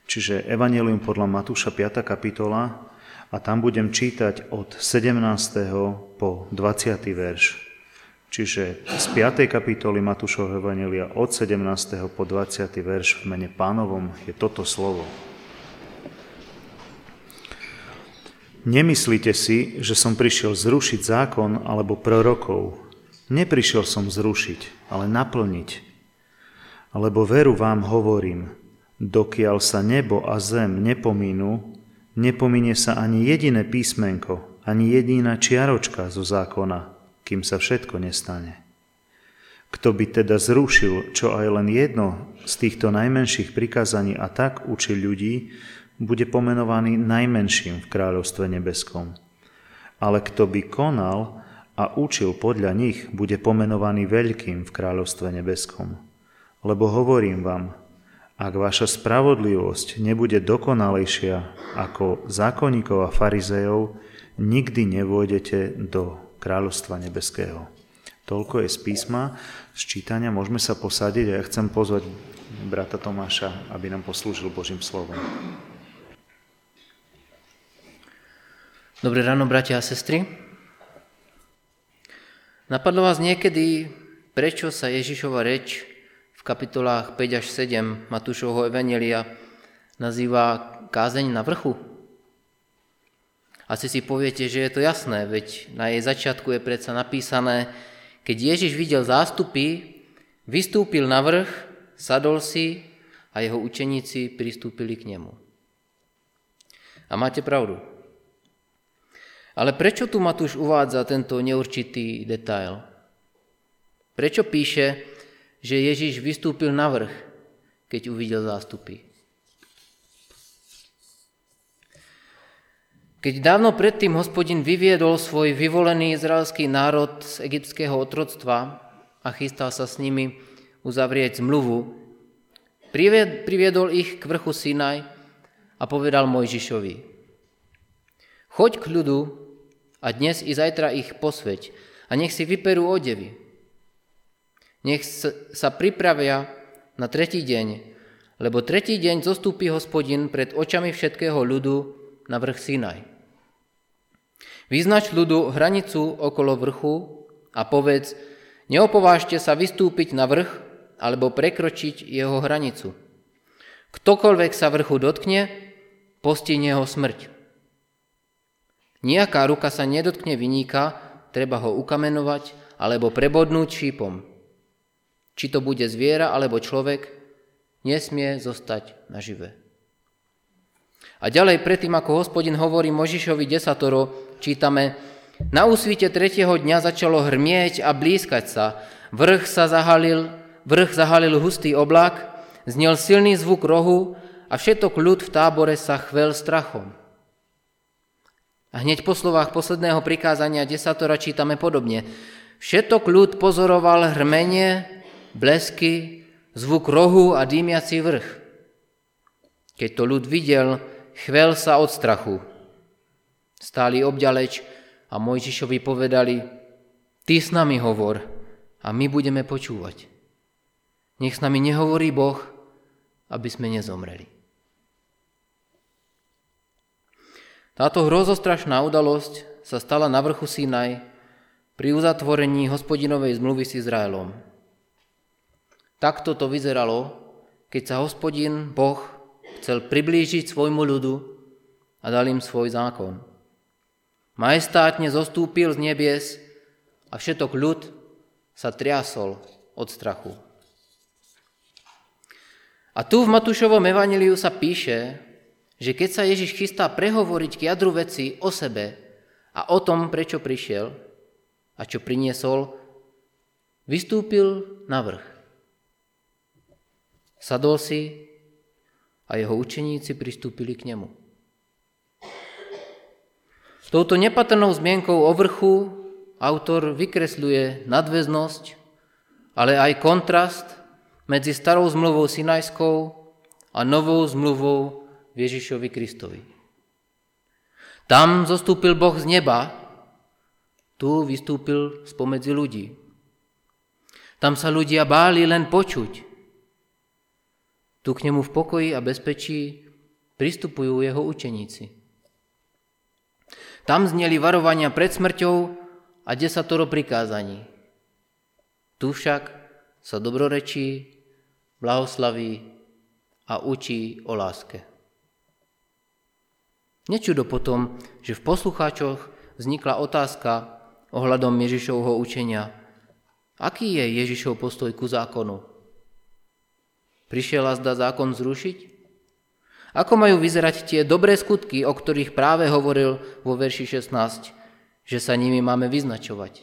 čiže Evanjelium podľa Matúša 5. kapitola, a tam budem čítať od 17. po 20. verš. Čiže z 5. kapitoly Matúšovho Evanjelia od 17. po 20. verš v mene Pánovom je toto slovo. Nemyslíte si, že som prišiel zrušiť zákon alebo prorokov. Neprišiel som zrušiť, ale naplniť. Lebo veru vám hovorím, dokiaľ sa nebo a zem nepomínú, nepominie sa ani jediné písmenko, ani jediná čiaročka zo zákona, kým sa všetko nestane. Kto by teda zrušil čo aj len jedno z týchto najmenších prikázaní a tak učil ľudí, bude pomenovaný najmenším v kráľovstve nebeskom. Ale kto by konal a učil podľa nich, bude pomenovaný veľkým v kráľovstve nebeskom. Lebo hovorím vám, ak vaša spravodlivosť nebude dokonalejšia ako zákonníkov a farizejov, nikdy nevôjdete do kráľovstva nebeského. Toľko je z písma, z čítania. Môžeme sa posadiť a ja chcem pozvať brata Tomáša, aby nám poslúžil Božím slovom. Dobré ráno, bratia a sestry. Napadlo vás niekedy, prečo sa Ježišova reč v kapitolách 5 až 7 Matúšovho Evanjelia nazýva kázeň na vrchu? Asi si poviete, že je to jasné, veď na jej začiatku je predsa napísané, keď Ježiš videl zástupy, vystúpil na vrch, sadol si a jeho učeníci pristúpili k nemu. A máte pravdu. Ale prečo tu Matúš uvádza tento neurčitý detail? Prečo píše, že Ježiš vystúpil na vrch, keď uvidel zástupy? Keď dávno predtým Hospodin vyviedol svoj vyvolený izraelský národ z egyptského otroctva a chystal sa s nimi uzavrieť zmluvu, priviedol ich k vrchu Sinaj a povedal Mojžišovi: choď k ľudu a dnes i zajtra ich posväť a nech si vyperú odevy. Nech sa pripravia na tretí deň, lebo tretí deň zostúpi Hospodin pred očami všetkého ľudu na vrch Sinaj. Vyznač ľudu hranicu okolo vrchu a povedz, neopovážte sa vystúpiť na vrch alebo prekročiť jeho hranicu. Ktokoľvek sa vrchu dotkne, postihne ho smrť. Nijaká ruka sa nedotkne viníka, treba ho ukamenovať alebo prebodnúť šípom. Či to bude zviera alebo človek, nesmie zostať nažive. A ďalej predtým, ako Hospodin hovorí Mojžišovi desatoro, čítame: na úsvite tretieho dňa začalo hrmieť a blízkať sa. Vrch zahalil hustý oblak, znel silný zvuk rohu a všetok ľud v tábore sa chvel strachom. A hneď po slovách posledného prikázania desatora čítame podobne: všetok ľud pozoroval hrmenie, blesky, zvuk rohu a dýmiaci vrch. Keď to ľud videl, chvel sa od strachu. Stáli obďaleč a Mojžišovi povedali: ty s nami hovor a my budeme počúvať. Nech s nami nehovorí Boh, aby sme nezomreli. Táto hrozostrašná udalosť sa stala na vrchu Sinaj pri uzatvorení Hospodinovej zmluvy s Izraelom. Takto to vyzeralo, keď sa Hospodin, Boh, chcel priblížiť svojmu ľudu a dal im svoj zákon. Majestátne zostúpil z nebies a všetok ľud sa triasol od strachu. A tu v Matúšovom evanjeliu sa píše, že keď sa Ježiš chystá prehovoriť k jadru veci o sebe a o tom, prečo prišiel a čo priniesol, vystúpil na vrch. Sadol si a jeho učeníci pristúpili k nemu. Touto nepatrnou zmienkou o vrchu autor vykresľuje nadväznosť, ale aj kontrast medzi starou zmluvou sinajskou a novou zmluvou Ježišovi Kristovi. Tam zostúpil Boh z neba, tu vystúpil spomedzi ľudí. Tam sa ľudia báli len počuť. Tu k nemu v pokoji a bezpečí pristupujú jeho učeníci. Tam zneli varovania pred smrťou a 10 prikázaní. Tu však sa dobrorečí, blahoslaví a učí o láske. Nečudo potom, že v poslucháčoch vznikla otázka ohľadom Ježišovho učenia. Aký je Ježišov postoj ku zákonu? Prišiel azda zákon zrušiť? Ako majú vyzerať tie dobré skutky, o ktorých práve hovoril vo verši 16, že sa nimi máme vyznačovať?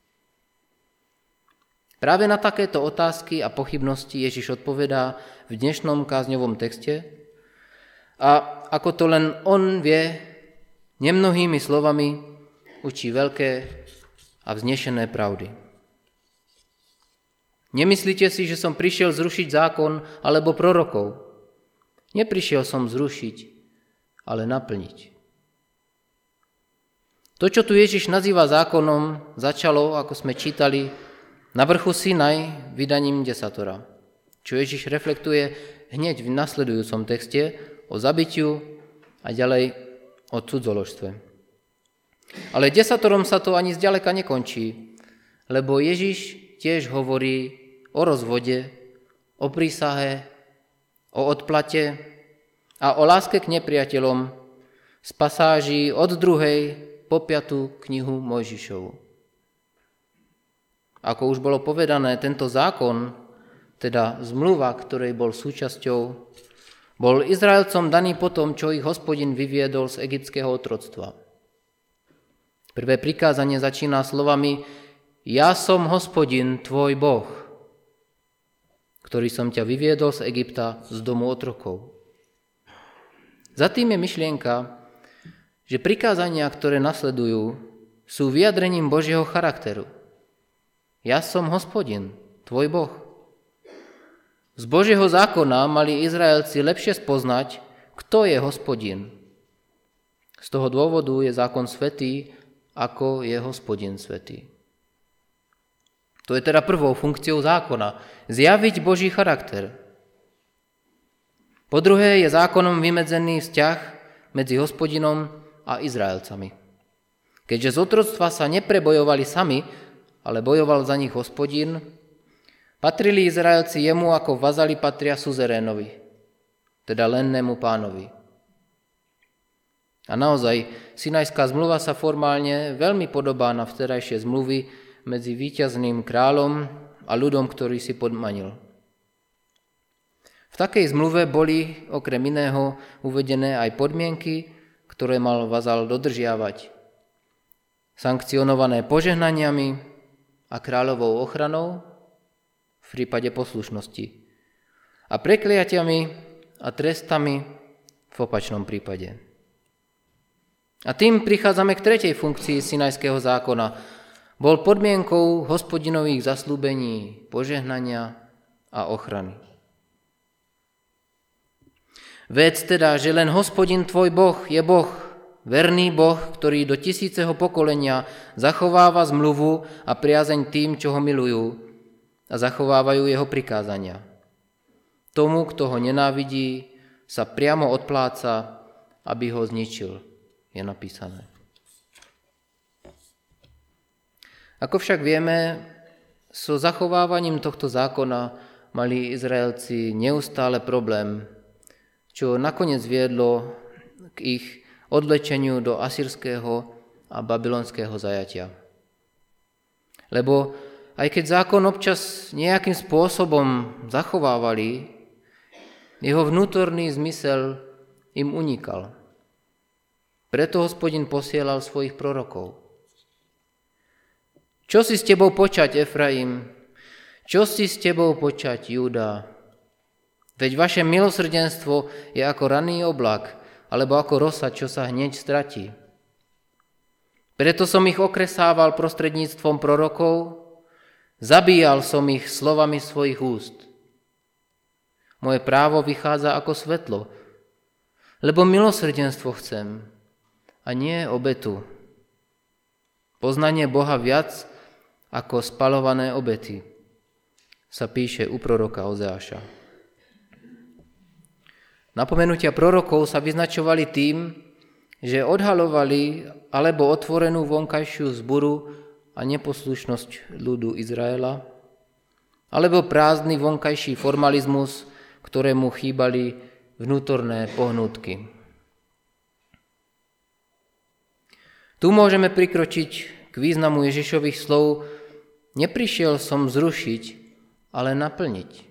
Práve na takéto otázky a pochybnosti Ježiš odpovedá v dnešnom kázňovom texte a ako to len on vie, nemnohými slovami učí veľké a vznešené pravdy. Nemyslíte si, že som prišiel zrušiť zákon alebo prorokov? Neprišiel som zrušiť, ale naplniť. To, čo tu Ježiš nazýva zákonom, začalo, ako sme čítali, na vrchu Sinaj vydaním desatora, čo Ježiš reflektuje hneď v nasledujúcom texte o zabitiu a ďalej o cudzoložstve. Ale desatorom sa to ani zďaleka nekončí, lebo Ježiš tiež hovorí o rozvode, o prísahe, o odplate a o láske k nepriateľom z pasáží od 2. po 5. knihu Mojžišovu. Ako už bolo povedané, tento zákon, teda zmluva, ktorej bol súčasťou, bol Izraelcom daný po tom, čo ich Hospodin vyviedol z egyptského otroctva. Prvé prikázanie začína slovami Ja som Hospodin, tvoj Boh, ktorý som ťa vyviedol z Egypta, z domu otrokov. Za tým je myšlienka, že prikázania, ktoré nasledujú, sú vyjadrením Božieho charakteru. Ja som Hospodin, tvoj Boh. Z Božieho zákona mali Izraelci lepšie spoznať, kto je Hospodin. Z toho dôvodu je zákon svätý, ako je Hospodin svätý. To je teda prvou funkciou zákona, zjaviť Boží charakter. Po druhé je zákonom vymedzený vzťah medzi Hospodinom a Izraelcami. Keďže z otroctva sa neprebojovali sami, ale bojoval za nich Hospodin, patrili Izraelci jemu ako vazali patria suzerénovi, teda lennému pánovi. A naozaj, Sinajská zmluva sa formálne veľmi podobá na vtedajšie zmluvy medzi víťazným kráľom a ľudom, ktorý si podmanil. V takej zmluve boli okrem iného uvedené aj podmienky, ktoré mal vazal dodržiavať, sankcionované požehnaniami a kráľovou ochranou v prípade poslušnosti a prekliatiami a trestami v opačnom prípade. A tým prichádzame k tretej funkcii Sinajského zákona. Bol podmienkou Hospodinových zasľúbení, požehnania a ochrany. Védz teda, že len Hospodin tvoj Boh je Boh, verný Boh, ktorý do 1000. pokolenia zachováva zmluvu a priazeň tým, čo ho milujú a zachovávajú jeho prikázania. Tomu, kto ho nenávidí, sa priamo odpláca, aby ho zničil, je napísané. Ako však vieme, so zachovávaním tohto zákona mali Izraelci neustále problém, čo nakoniec viedlo k ich odvlečeniu do asýrskeho a babylonského zajatia. Lebo aj keď zákon občas nejakým spôsobom zachovávali, jeho vnútorný zmysel im unikal. Preto Hospodin posielal svojich prorokov. Čo si s tebou počať, Efraim? Čo si s tebou počať, Júda? Veď vaše milosrdenstvo je ako ranný oblak, alebo ako rosa, čo sa hneď stratí. Preto som ich okresával prostredníctvom prorokov, zabíjal som ich slovami svojich úst. Moje právo vychádza ako svetlo, lebo milosrdenstvo chcem, a nie obetu. Poznanie Boha viac ako spalované obety, sa píše u proroka Ozeáša. Napomenutia prorokov sa vyznačovali tým, že odhalovali alebo otvorenú vonkajšiu zburu a neposlušnosť ľudu Izraela, alebo prázdny vonkajší formalizmus, ktorému chýbali vnútorné pohnútky. Tu môžeme prikročiť k významu Ježišových slov: neprišiel som zrušiť, ale naplniť.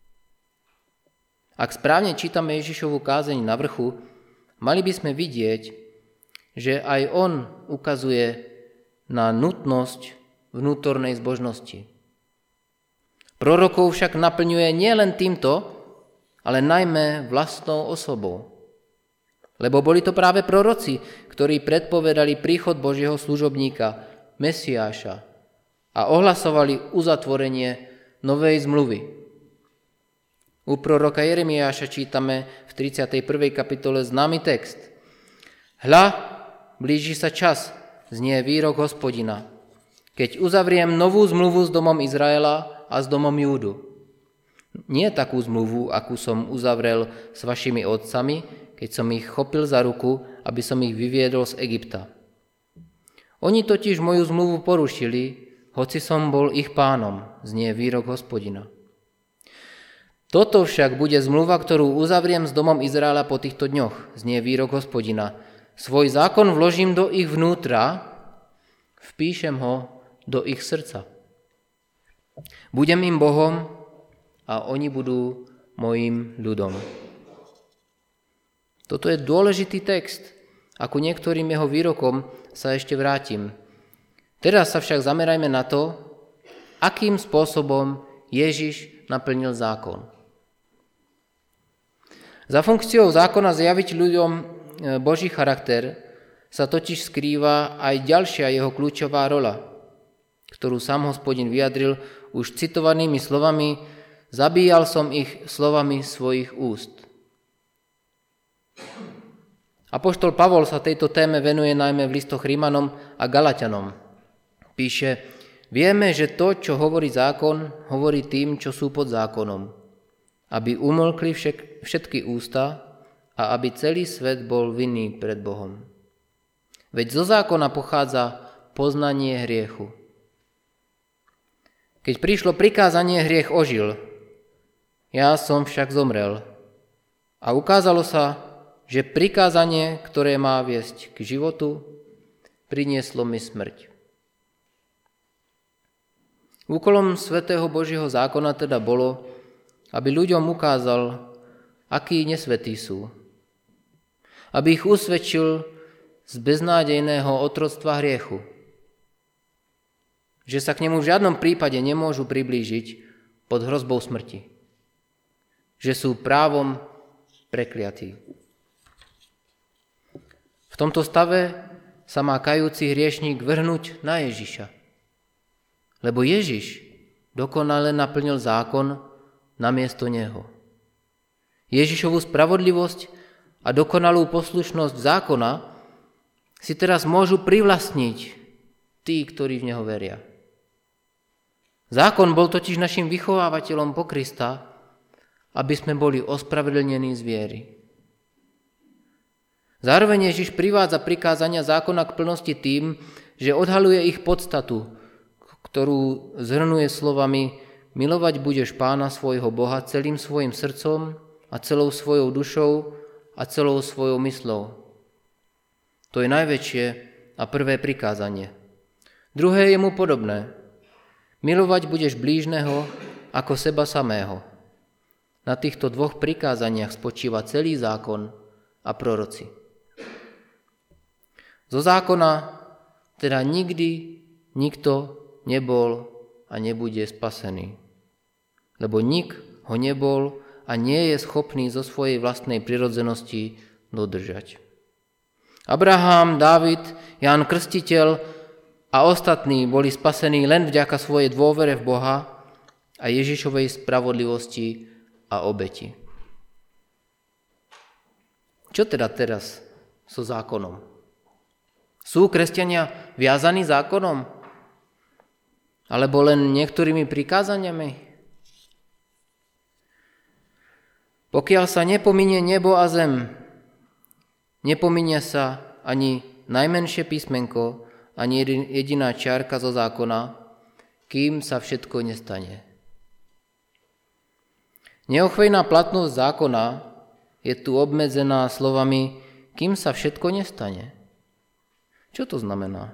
Ak správne čítame Ježišovu kázeň na vrchu, mali by sme vidieť, že aj on ukazuje na nutnosť vnútornej zbožnosti. Prorokov však naplňuje nielen týmto, ale najmä vlastnou osobou. Lebo boli to práve proroci, ktorí predpovedali príchod Božieho služobníka, Mesiáša, a ohlasovali uzatvorenie novej zmluvy. U proroka Jeremiáša čítame v 31. kapitole známy text: Hľa, blíži sa čas, znie výrok Hospodina, keď uzavriem novú zmluvu s domom Izraela a s domom Júdu. Nie takú zmluvu, akú som uzavrel s vašimi otcami, keď som ich chopil za ruku, aby som ich vyviedol z Egypta. Oni totiž moju zmluvu porušili, hoci som bol ich pánom, znie výrok Hospodina. Toto však bude zmluva, ktorú uzavriem s domom Izraela po týchto dňoch, znie výrok Hospodina. Svoj zákon vložím do ich vnútra, vpíšem ho do ich srdca. Budem im Bohom a oni budú mojím ľudom. Toto je dôležitý text a ku niektorým jeho výrokom sa ešte vrátim. Teraz sa však zamerajme na to, akým spôsobom Ježiš naplnil zákon. Za funkciou zákona zjaviť ľuďom Boží charakter sa totiž skrýva aj ďalšia jeho kľúčová rola, ktorú sám Hospodin vyjadril už citovanými slovami: zabíjal som ich slovami svojich úst. Apoštol Pavol sa tejto téme venuje najmä v listoch Rímanom a Galatianom. Píše: vieme, že to, čo hovorí zákon, hovorí tým, čo sú pod zákonom, aby umlkli všetky ústa a aby celý svet bol vinný pred Bohom. Veď zo zákona pochádza poznanie hriechu. Keď prišlo prikázanie, hriech ožil. Ja som však zomrel. A ukázalo sa, že prikázanie, ktoré má viesť k životu, prinieslo mi smrť. Úkolom svätého Božieho zákona teda bolo, aby ľuďom ukázal, akí nesvätí sú. Aby ich usvedčil z beznádejného otroctva hriechu. Že sa k nemu v žiadnom prípade nemôžu priblížiť pod hrozbou smrti. Že sú právom prekliatí. V tomto stave sa má kajúci hriešník vrhnúť na Ježiša. Lebo Ježiš dokonale naplnil zákon namiesto neho. Ježišovu spravodlivosť a dokonalú poslušnosť zákona si teraz môžu privlastniť tí, ktorí v neho veria. Zákon bol totiž našim vychovávateľom po Krista, aby sme boli ospravedlnení z viery. Zároveň Ježiš privádza prikázania zákona k plnosti tým, že odhaluje ich podstatu, ktorú zhrnuje slovami: milovať budeš Pána svojho Boha celým svojim srdcom a celou svojou dušou a celou svojou myslou. To je najväčšie a prvé prikázanie. Druhé je mu podobné. Milovať budeš blížneho ako seba samého. Na týchto dvoch prikázaniach spočíva celý zákon a proroci. Zo zákona teda nikdy nikto nebol a nebude spasený. Lebo nik ho nebol a nie je schopný zo svojej vlastnej prirodzenosti dodržať. Abraham, Dávid, Ján Krstiteľ a ostatní boli spasení len vďaka svojej dôvere v Boha a Ježišovej spravodlivosti a obeti. Čo teda teraz so zákonom? Sú kresťania viazaní zákonom? Alebo len niektorými prikázaniami? Pokiaľ sa nepominie nebo a zem, nepominie sa ani najmenšie písmenko, ani jediná čiarka zo zákona, kým sa všetko nestane. Neochvejná platnosť zákona je tu obmedzená slovami, kým sa všetko nestane. Čo to znamená?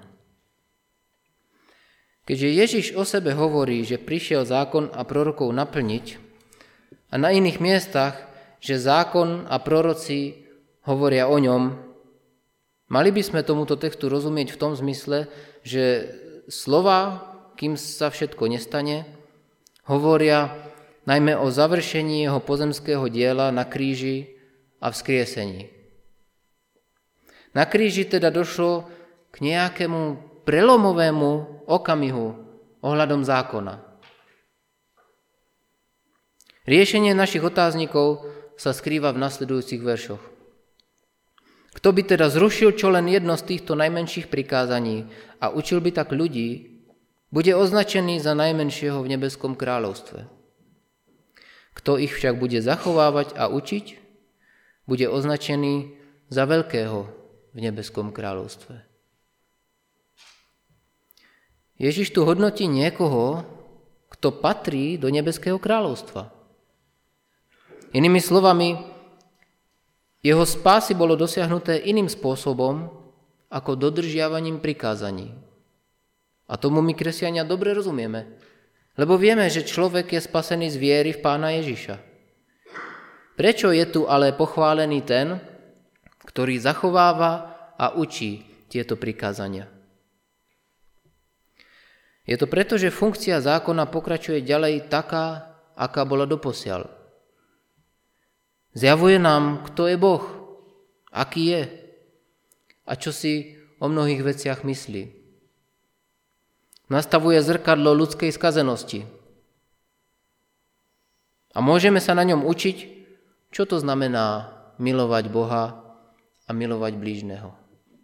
Keďže Ježiš o sebe hovorí, že prišiel zákon a prorokov naplniť, a na iných miestach, že zákon a proroci hovoria o ňom, mali by sme tomuto textu rozumieť v tom zmysle, že slova, kým sa všetko nestane, hovoria najmä o završení jeho pozemského diela na kríži a vzkriesení. Na kríži teda došlo k nejakému prelomovému okamihu ohľadom zákona. Riešenie našich otáznikov sa skrýva v nasledujúcich veršoch. Kto by teda zrušil čo len jedno z týchto najmenších prikázaní a učil by tak ľudí, bude označený za najmenšieho v nebeskom kráľovstve. Kto ich však bude zachovávať a učiť, bude označený za veľkého v nebeskom kráľovstve. Ježiš tu hodnotí niekoho, kto patrí do nebeského kráľovstva. Inými slovami, jeho spásy bolo dosiahnuté iným spôsobom ako dodržiavaním prikázaní. A tomu my, kresťania, dobre rozumieme, lebo vieme, že človek je spasený z viery v Pána Ježiša. Prečo je tu ale pochválený ten, ktorý zachováva a učí tieto prikázania? Je to preto, že funkcia zákona pokračuje ďalej taká, aká bola doposiaľ. Zjavuje nám, kto je Boh, aký je a čo si o mnohých veciach myslí. Nastavuje zrkadlo ľudskej skazenosti. A môžeme sa na ňom učiť, čo to znamená milovať Boha a milovať blížneho.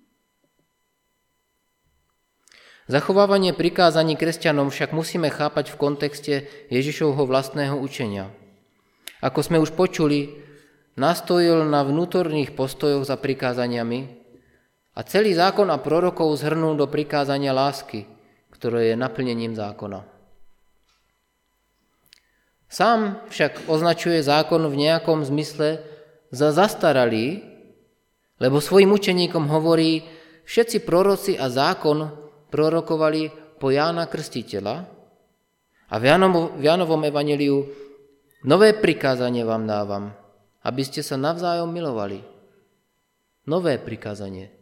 Zachovávanie prikázaní kresťanom však musíme chápať v kontexte Ježišovho vlastného učenia. Ako sme už počuli, nastojil na vnútorných postojoch za prikázaniami a celý zákon a prorokov zhrnul do prikázania lásky, ktoré je naplnením zákona. Sám však označuje zákon v nejakom zmysle za zastaralý, lebo svojim učeníkom hovorí, všetci proroci a zákon prorokovali po Jána Krstiteľa a v Jánovom evanjeliu nové prikázanie vám dávam, aby ste sa navzájom milovali. Nové prikázanie.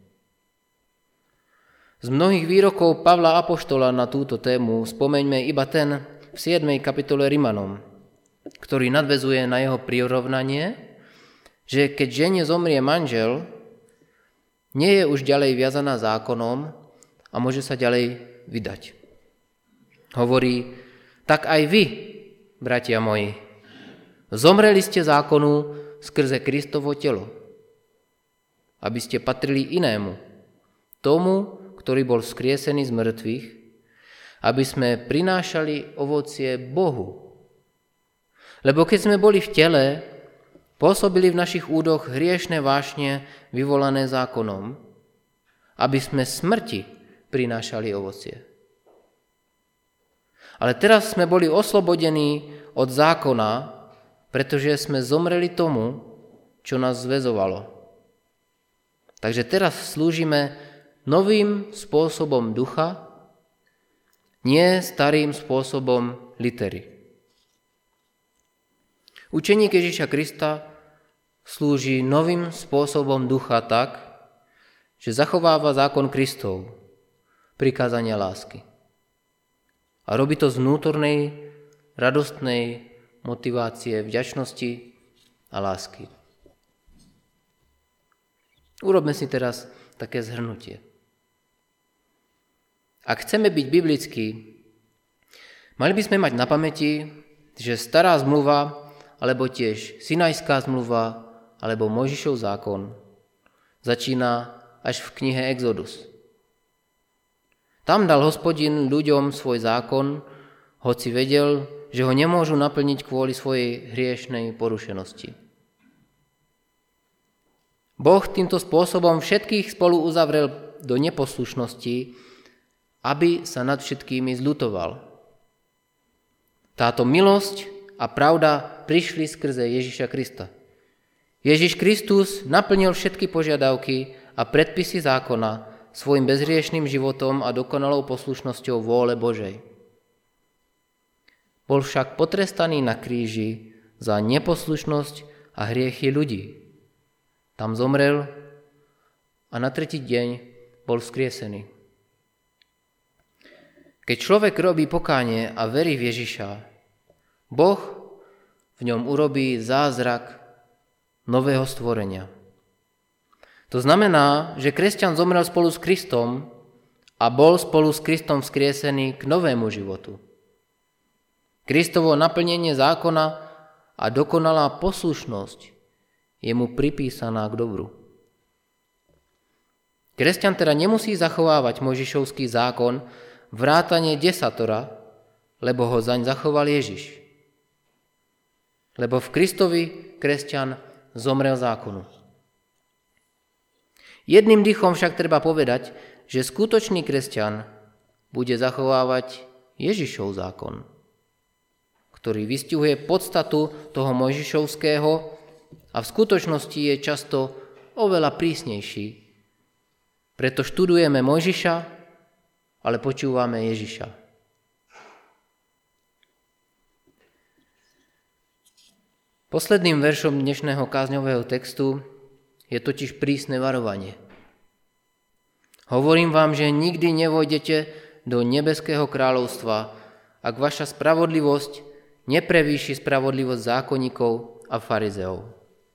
Z mnohých výrokov Pavla apoštola na túto tému spomeňme iba ten v 7. kapitole Rimanom, ktorý nadväzuje na jeho prirovnanie, že keď žene zomrie manžel, nie je už ďalej viazaná zákonom a môže sa ďalej vydať. Hovorí, tak aj vy, bratia moji, zomreli ste zákonu skrze Kristovo telo, aby ste patrili inému, tomu, ktorý bol vzkriesený z mŕtvych, aby sme prinášali ovocie Bohu. Lebo keď sme boli v tele, pôsobili v našich údoch hriešne vášne vyvolané zákonom, aby sme smrti prinášali ovocie. Ale teraz sme boli oslobodení od zákona, pretože sme zomreli tomu, čo nás zväzovalo. Takže teraz slúžime novým spôsobom ducha, nie starým spôsobom litery. Učeník Ježiša Krista slúži novým spôsobom ducha tak, že zachováva zákon Kristov, prikázania lásky. A robí to z vnútornej, radostnej motivácie, vďačnosti a lásky. Urobme si teraz také zhrnutie. Ak chceme byť biblickí, mali by sme mať na pamäti, že stará zmluva, alebo tiež Sinajská zmluva, alebo Mojžišov zákon začína až v knihe Exodus. Tam dal Hospodin ľuďom svoj zákon, hoci vedel, že ho nemôžu naplniť kvôli svojej hriešnej porušenosti. Boh týmto spôsobom všetkých spolu uzavrel do neposlušnosti, aby sa nad všetkými zľutoval. Táto milosť a pravda prišli skrze Ježiša Krista. Ježiš Kristus naplnil všetky požiadavky a predpisy zákona svojim bezhriešným životom a dokonalou poslušnosťou vôle Božej. Bol však potrestaný na kríži za neposlušnosť a hriechy ľudí. Tam zomrel a na tretí deň bol vzkriesený. Keď človek robí pokánie a verí v Ježiša, Boh v ňom urobí zázrak nového stvorenia. To znamená, že kresťan zomrel spolu s Kristom a bol spolu s Kristom vzkriesený k novému životu. Kristovo naplnenie zákona a dokonalá poslušnosť je mu pripísaná k dobru. Kresťan teda nemusí zachovávať Mojžišovský zákon vrátane desatora, lebo ho zaň zachoval Ježiš. Lebo v Kristovi kresťan zomrel zákonu. Jedným dýchom však treba povedať, že skutočný kresťan bude zachovávať Ježišov zákon, ktorý vystihuje podstatu toho mojžišovského a v skutočnosti je často oveľa prísnejší. Preto študujeme Mojžiša, ale počúvame Ježiša. Posledným veršom dnešného kázňového textu je totiž prísne varovanie. Hovorím vám, že nikdy nevojdete do nebeského kráľovstva, ak vaša spravodlivosť neprevýši spravodlivosť zákonníkov a farizeov.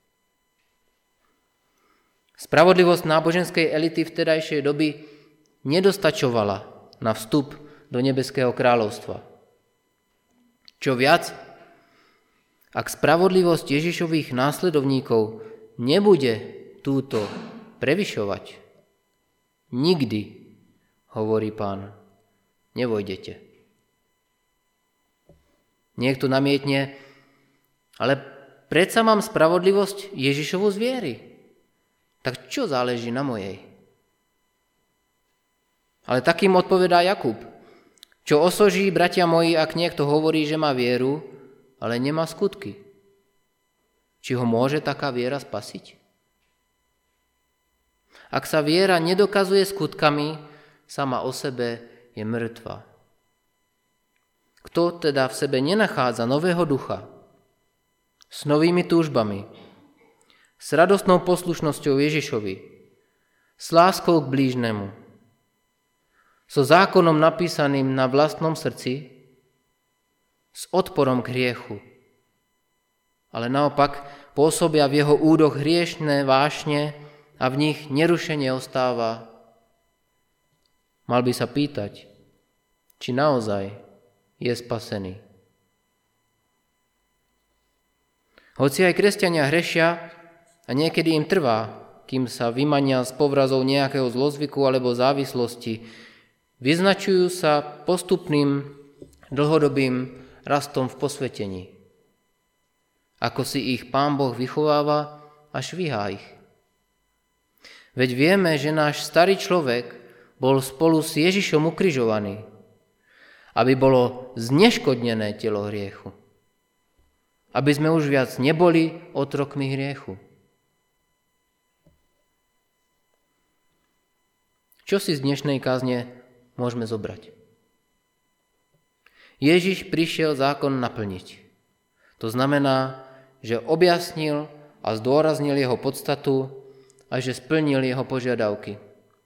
Spravodlivosť náboženskej elity vtedajšej doby nedostačovala na vstup do nebeského kráľovstva. Čo viac, ak spravodlivosť Ježišových následovníkov nebude túto prevyšovať, nikdy, hovorí Pán, nevojdete. Niekto namietne, ale predsa mám spravodlivosť Ježišovu z viery. Tak čo záleží na mojej? Ale takým odpovedá Jakub. Čo osoží, bratia moji, ak niekto hovorí, že má vieru, ale nemá skutky? Či ho môže taká viera spasiť? Ak sa viera nedokazuje skutkami, sama o sebe je mŕtva. Kto teda v sebe nenachádza nového ducha, s novými túžbami, s radostnou poslušnosťou Ježišovi, s láskou k blížnemu, so zákonom napísaným na vlastnom srdci, s odporom k hriechu, ale naopak pôsobia v jeho údoch hriešne vášne a v nich nerušene ostáva, mal by sa pýtať, či naozaj je spasený. Hoci aj kresťania hrešia a niekedy im trvá, kým sa vymania z povrazov nejakého zlozvyku alebo závislosti, vyznačujú sa postupným dlhodobým rastom v posvetení. Ako si ich Pán Boh vychováva a švíhá ich. Veď vieme, že náš starý človek bol spolu s Ježišom ukrižovaný, aby bolo zneškodnené telo hriechu. Aby sme už viac neboli otrokmi hriechu. Čo si z dnešnej kázne môžeme zobrať? Ježiš prišiel zákon naplniť. To znamená, že objasnil a zdôraznil jeho podstatu a že splnil jeho požiadavky.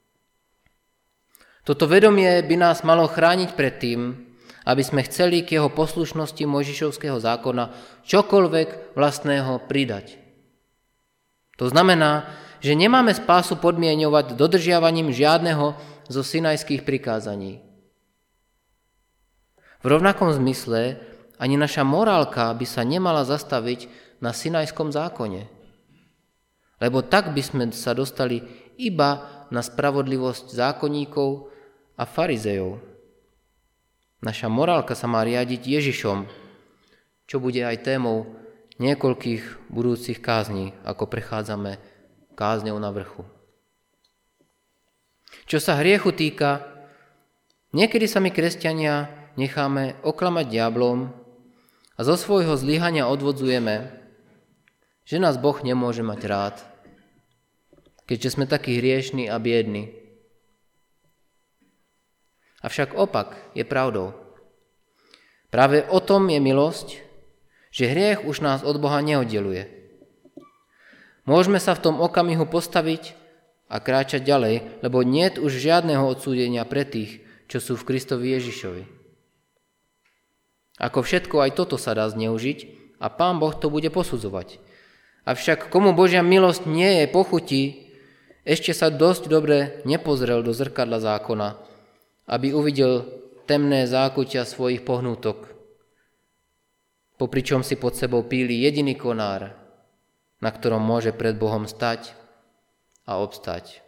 Toto vedomie by nás malo chrániť pred tým, aby sme chceli k jeho poslušnosti Mojžišovského zákona čokoľvek vlastného pridať. To znamená, že nemáme spásu podmieňovať dodržiavaním žiadneho zo sinajských prikázaní. V rovnakom zmysle ani naša morálka by sa nemala zastaviť na sinajskom zákone, lebo tak by sme sa dostali iba na spravodlivosť zákonníkov a farizejov. Naša morálka sa má riadiť Ježišom, čo bude aj témou niekoľkých budúcich kázní, ako prechádzame kázňou na vrchu. Čo sa hriechu týka, niekedy sa my kresťania necháme oklamať diablom a zo svojho zlyhania odvodzujeme, že nás Boh nemôže mať rád, keďže sme takí hriešní a biední. Avšak opak je pravdou. Práve o tom je milosť, že hriech už nás od Boha neoddeluje. Môžeme sa v tom okamihu postaviť a kráčať ďalej, lebo niet už žiadneho odsúdenia pre tých, čo sú v Kristovi Ježišovi. Ako všetko, aj toto sa dá zneužiť a Pán Boh to bude posudzovať. Avšak komu Božia milosť nie je pochutí, ešte sa dosť dobre nepozrel do zrkadla zákona, aby uvidel temné zákutia svojich pohnútok, popričom si pod sebou píli jediný konár, na ktorom môže pred Bohom stať a obstať.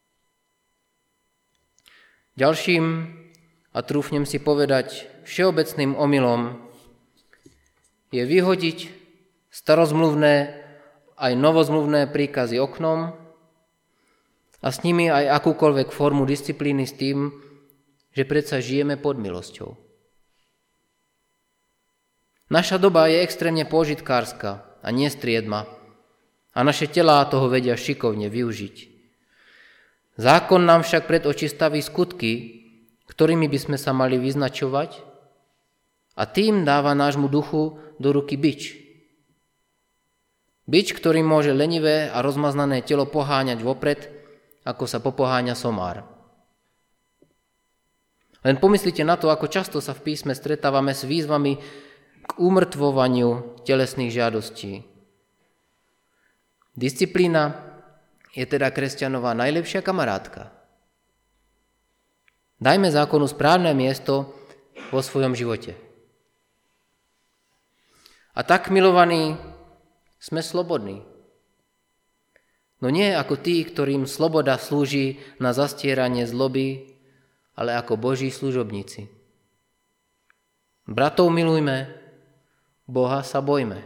Ďalším, a trúfnem si povedať, všeobecným omylom je vyhodiť starozmluvné aj novozmluvné príkazy oknom a s nimi aj akúkoľvek formu disciplíny s tým, že predsa žijeme pod milosťou. Naša doba je extrémne pôžitkárska a nie striedma a naše telá toho vedia šikovne využiť. Zákon nám však pred oči staví skutky, ktorými by sme sa mali vyznačovať a tým dáva nášmu duchu do ruky bič. Bič, ktorý môže lenivé a rozmaznané telo poháňať vopred, ako sa popoháňa somár. Len pomyslite na to, ako často sa v písme stretávame s výzvami k umrtvovaniu telesných žiadostí. Disciplína je teda kresťanová najlepšia kamarátka. Dajme zákonu správne miesto vo svojom živote. A tak, milovaní, sme slobodní. No nie ako tí, ktorým sloboda slúži na zastieranie zloby, ale ako Boží služobníci. Bratov milujme, Boha sa bojme.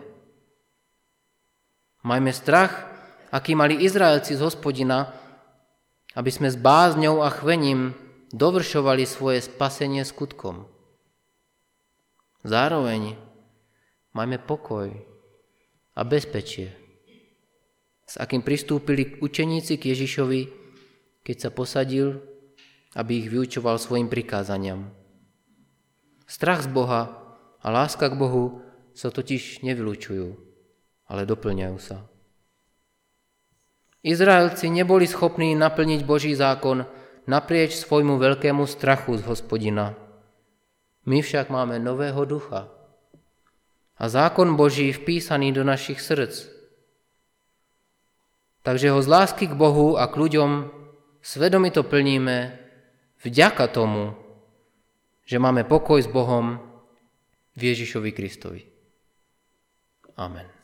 Majme strach, aký mali Izraelci z Hospodina, aby sme s bázňou a chvením dovršovali svoje spasenie skutkom. Zároveň majme pokoj a bezpečie, s akým pristúpili učeníci k Ježišovi, keď sa posadil, aby ich vyučoval svojim prikázaniam. Strach z Boha a láska k Bohu sa totiž nevylučujú, ale doplňajú sa. Izraelci neboli schopní naplniť Boží zákon naprieč svojmu veľkému strachu z Hospodina. My však máme nového ducha a zákon Boží vpísaný do našich srdc. Takže ho z lásky k Bohu a k ľuďom svedomito plníme vďaka tomu, že máme pokoj s Bohom v Ježišovi Kristovi. Amen.